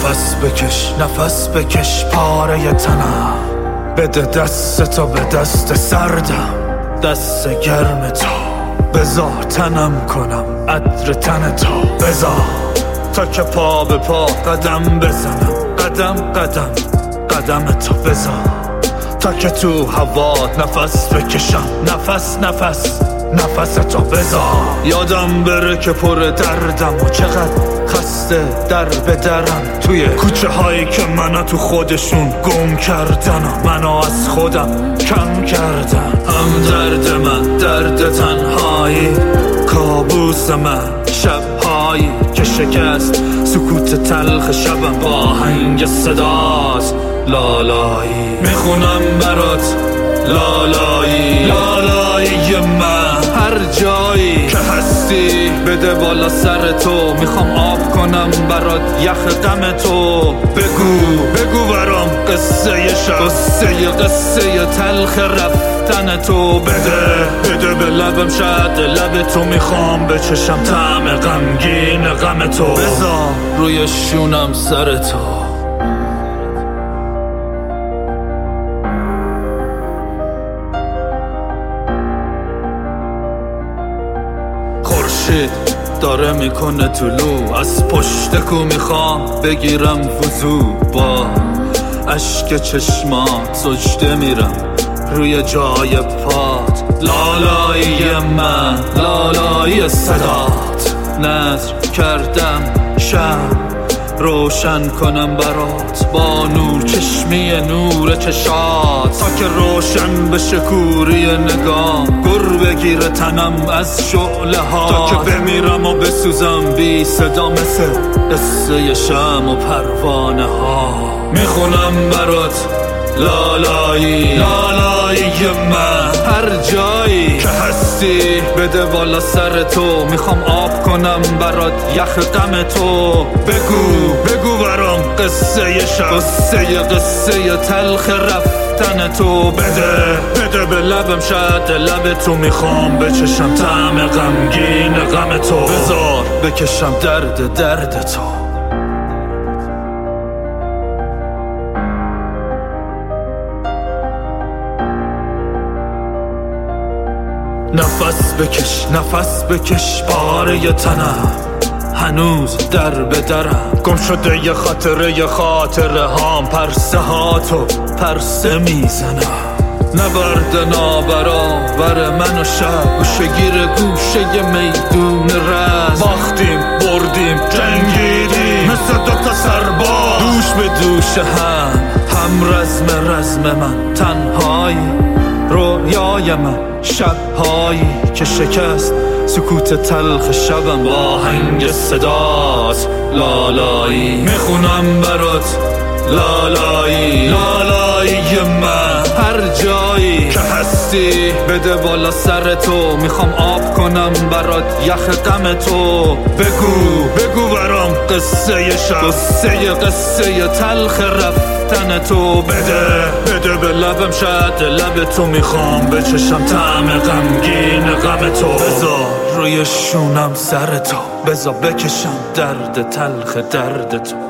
نفس بکش پاره تنم، بده دست تو به دست سردم، دست گرم تو بذار تنم کنم عطر تن تو، بذار تا که پا به پا قدم بزنم، قدم تو بذار تا که تو هوات نفس بکشم، نفس تو بذار. یادم بره که پر دردم و چقدر خسته در به درم، توی کوچه هایی که منو تو خودشون گم کردن و منو از خودم کم کردن. هم درد من درد تنهایی، کابوس من شبهایی که شکست سکوت تلخ شبم با آهنگ صدات لالایی. میخونم برات لالایی من، هر جایی که هستی بده بالا سر تو، میخوام آب کنم برات یخ غم تو. بگو برام قصه شب، قصه تلخ رفتن تو، بده به لبم شاید لب تو، میخوام بچشم طعم غمگین غم تو، بذار روی شونم سر تو. خورشید داره میکنه طلوع، از پشت کو میخوام بگیرم وضو، با اشک چشمات سجده میرم روی جای پات. لالایی من لالایی صدات، نذر کردم شب روشن کنم برات با نور چشمی نور چشات، تا که روشن بشه کوری نگام، گر بگیره تنم از شعله ها، تا که بمیرم و بسوزم بی صدا مثل قصه شم و پروانه ها. میخونم برات لالایی من، هر جایی که هستی بده بالا سر تو، میخوام آب کنم برات یخ غم تو. بگو برام قصه شب، قصه تلخ رفتن تو، بده به لبم شاید لب تو، میخوام بچشم طعم غمگین غم تو، بذار بکشم درد تو. نفس بکش پاره تنم، هنوز در به درم گم شده یه خاطره هام، پرسه ها تو پرسه میزنم. نبرد نابرابر من و شب، گوشگیر گوشه میدون رز، باختیم بردیم جنگیدیم مثل دوتا سرباز، دوش به دوش هم رزم من، تنهایی رویای من، شبهایی که شکست سکوت تلخ شبم با آهنگ صدات لالایی. میخونم برات لالایی من، هر جایی که هستی بده بالا سر تو، میخوام آب کنم برات یخ غم تو. بگو برام قصه شب، قصه تلخ رفتن تو، بده به لبم شاید لب تو، میخوام بچشم طعم غمگین غم تو، بذار روی شونم سر تو، بذار بکشم درد تلخ درد تو.